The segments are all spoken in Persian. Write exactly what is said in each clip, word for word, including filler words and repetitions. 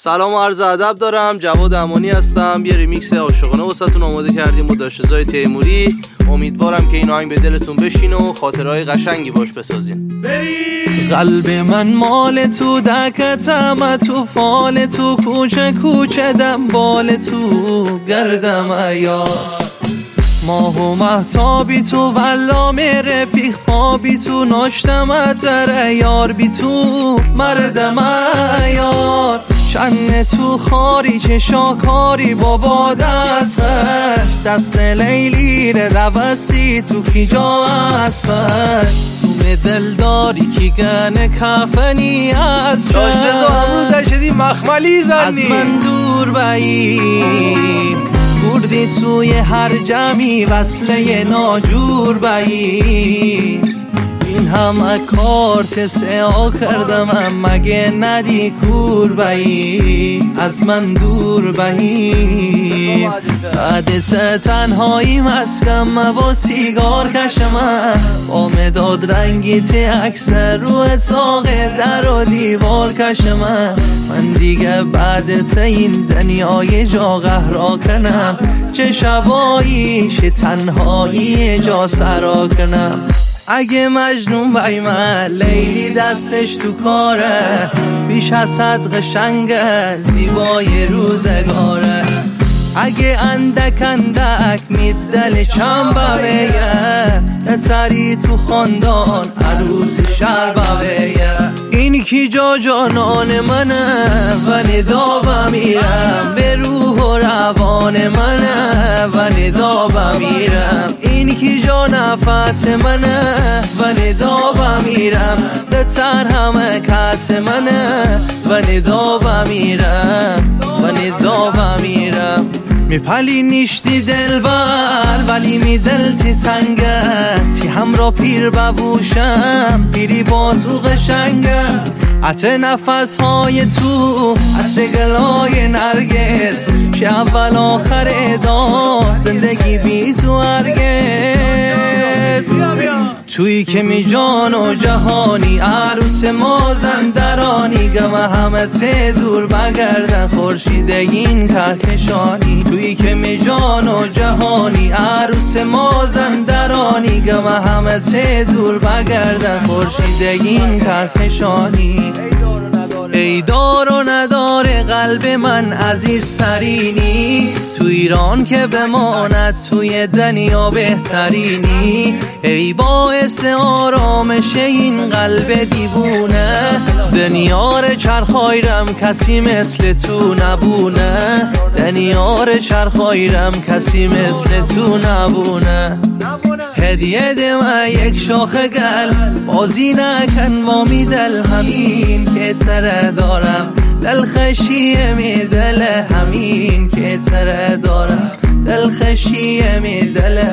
سلام و عرض ادب دارم. جواد امانی هستم. یه ریمیکس عاشقانه واسهتون آماده کردیم با داشتزای تیموری. امیدوارم که این آهنگ به دلتون بشینه و خاطرهای قشنگی باش بسازین. قلب من مال تو، دکتم تو، فال تو، کوچه کوچه دنبال تو، گردم ایار ماه و مهتابی تو، والام رفیق خوابی تو، ناشتم در یار بی تو، مردم ایار چنه تو خاری چه شاکاری بابا دست خش، دست لیلی دوستی تو کی جا از پش، تو دلداری کی گنه کفنی از چش، داشتزا امروز شدی مخملی زنی، از من دور بایی بردی توی هر جمعی وصله ناجور بایی، این همه کارت سعا کردم مگه ندی کور بایی، از من دور بایی بعدت تنهایی مسکم و سیگار کشم با مداد رنگی تی اکثر رو اتاق در و دیوار کشم، من دیگه بعدت این دنیای جا قهرا کنم، چه شبایی چه تنهایی جا سرا کنم، اگه مجنون بای من لیلی دستش تو کاره، بیش از صد قشنگه زیبای روزگاره، اگه اندک اندک میدل چم ببیه، نتری تو خاندان عروس شهر ببیه، این کی جا جانان منه و ندا بمیرم، به روح و روان منه و ندا بمیرم، این کی جا نفس منه و ندا بمیرم، بتر همه کس منه و ندا بمیرم و ندا بمیرم، میپلی نیشتی دل بر ولی می دل تی تنگه، تی همرا پیر ببوشم پیری با تو قشنگه، عطر نفس های تو، عطر گلای نرگس، که اول آخر ادا زندگی بی تو هرگز، تویی که می جان و جهانی عروس مازندرانی، گم همه ته دور بگردن خورشید این کهکشانی، تویی که می جان و جهانی عروس مازندرانی، گم همه ته دور بگردن خورشید این کهکشانی، ای دار و ندار قلب من عزیزترینی، تو ایران که بماند توی دنیا بهترینی، ای باعث آرامش این قلب دیوونه، دنیار چرخایرم کسی مثل تو نبونه، دنیار چرخایرم کسی مثل تو نبونه، هدیه ده من یک شاخ گل، بازی نکن با می دل همین که تره دارم، دل خشیه می دل همین که تره دارم، دل خشیه می دل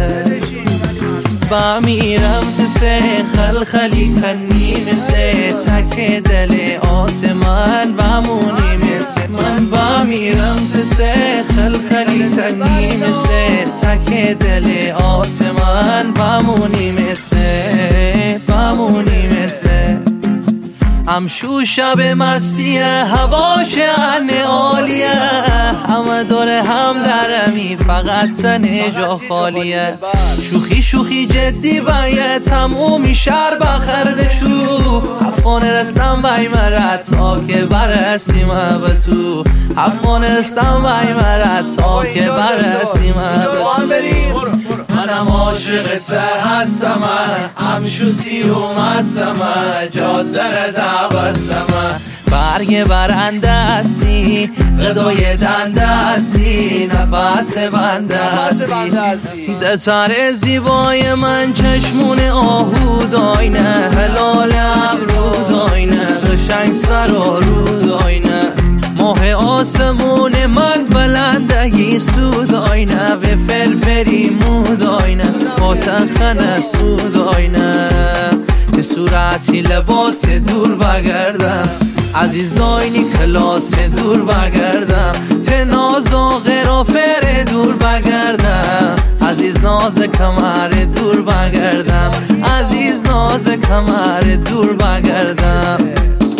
بمیرم تو سه خلخلی کنی مثل تک دل آسمان بمونی مثل من، بمیرم تو سه خلخلی کنی مثل تک دل آسمان بمونی مثل بمونی مثل همشو شب مستیه هواش ان عالیه، همه داره هم درمی فقط تنه جا خالیه، شوخی شوخی جدی باید تمومی شر بخرده چو، افغان رستم بای مرد تا که برسیم به تو، افغان رستم بای مرد تا که برسیم به تو، منم عاشقت هستم، همشو سیوم هستم، جاده دعوستم، برگ برنده هستی، غدای دنده هستی، نفس بنده هستی، دتر زیبای من چشمون آهو داینه، هلال ابرو داینه، قشنگ سر و رو داینه، ماه آسمون من بلندگی سود آینه، به فرفری مود آینه، با تخنه سود آینه، به صورتی لباس دور بگردم، عزیز داینی کلاس دور بگردم، تناز و غرافر دور بگردم، عزیز ناز کمر دور بگردم، عزیز ناز کمر دور بگردم.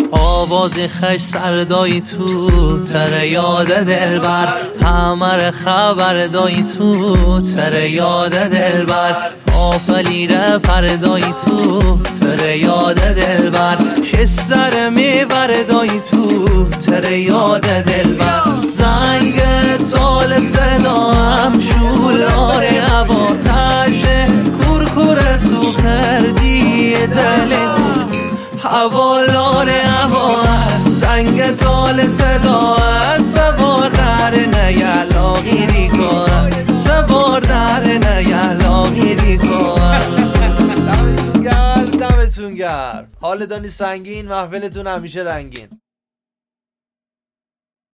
آواز خش سردایی تو تر یاد دلبر، همه خبر دایی تو تر یاد دلبر، آفلیره پردایی تو تر یاد دلبر، شه سر میبر دایی تو تر یاد دلبر. زنگ تال صدا هم شولار هوا تشه، کورکور سو کردی دل حوالار هوا. زنگ تال صدا سوار در نیلاقی ریکا، سوار در نیلاقی ریکا. دمتون گرم، دمتون گرم. حال دانی سنگین، محفلتون همیشه رنگین.